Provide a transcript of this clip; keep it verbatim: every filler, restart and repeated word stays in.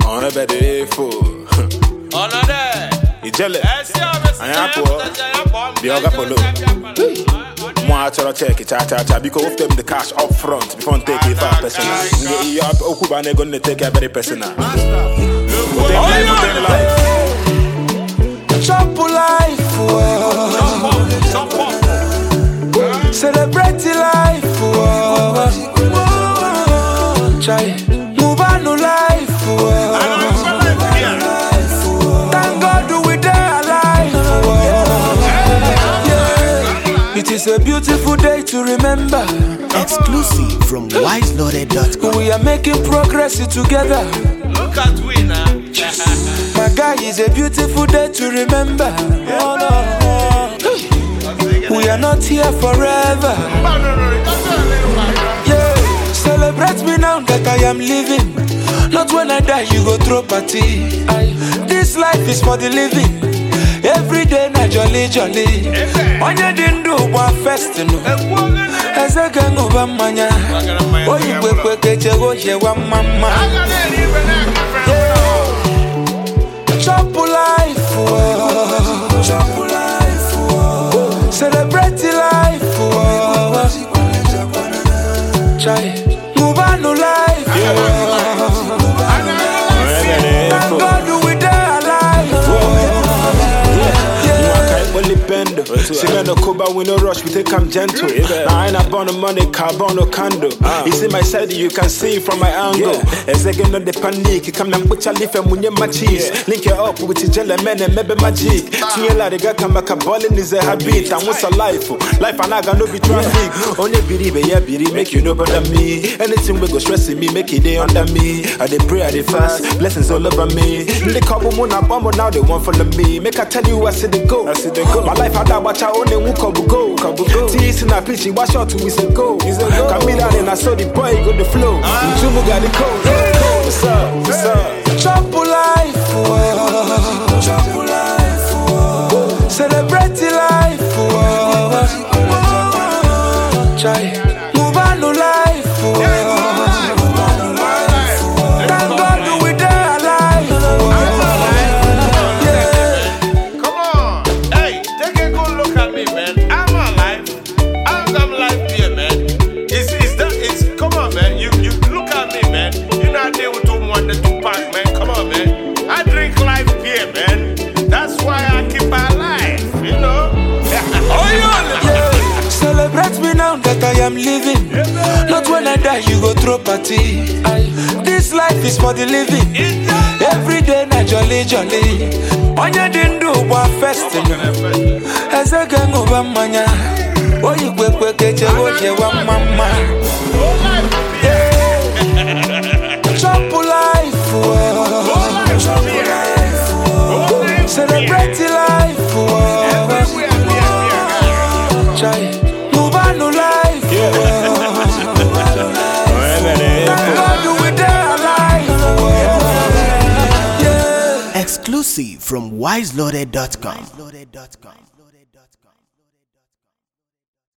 On a better fool. On a day. You jealous? I am poor. The other polo. Moi, I check it, cha cha cha. Because of them the cash up front before take it for personal. You have Okubane gonna take a very personal. Chop life, celebrate life, try move on to life. Thank God we there alive. It is a beautiful day to remember. Exclusive from wise loaded dot com. We are making progress together. Look at we now. My guy, is a beautiful day to remember. Oh, no. We are not here forever. Yeah, celebrate me now that I am living. Not when I die, you go throw party. This life is for the living. Every day na jolly jolly. Onye dindu wa festinu. Eze gengu ba manya. Oyi kwe kwe keche goje wa mama. Chop life, chop life, celebrate life. Try move on to life. Thank God we there alive. See me no coba, we no rush, we take I'm gentle. Now I ain't born the money, carbon no candle. You see my side, you can see from my angle. As I get no the panic, you come and put your leaf and when you my cheese. Link it up with the jelly man and maybe magic. See a lot of guy come back a ballin' is a habit. And what's a life? Life and I got no be traffic. Only believe, yeah, believe, make you know better me. Anything we go stressing me, make it day under me. I dey pray, I dey fast, blessings all over me. They couple moon up, now they want follow me. Make I tell you I see the go. I see the go. My life had that watch I only who go go. Tease in a pitch, wash out to is a go. Come in and I saw the boy go the flow. Jumu got the code. What's up? What's up? Chop life, chop life, celebrate life. Try move on to life. Thank God we there alive. Come on. Hey, take a good look at me, man. I'm alive. I'm alive here, man. It's, it's that, it's, come on, man. You, you look at me, man. You're not there with two one, the two pack, man. Come on, man. I drink life here, man. That's why I keep alive, you know? Oh, yeah. Celebrate me now that I am living. Not when I die, you go throw party. This life is for the living. Every day na jolly jolly. Onye dindu wa festinu. Eze gengu ba manya. Oyi kwe kwe keche goje wa mama. Yeah. Chop life, chop life, celebrate life. Try move on to life. Thank God we there alive. Yeah. Exclusive from wise loaded dot com.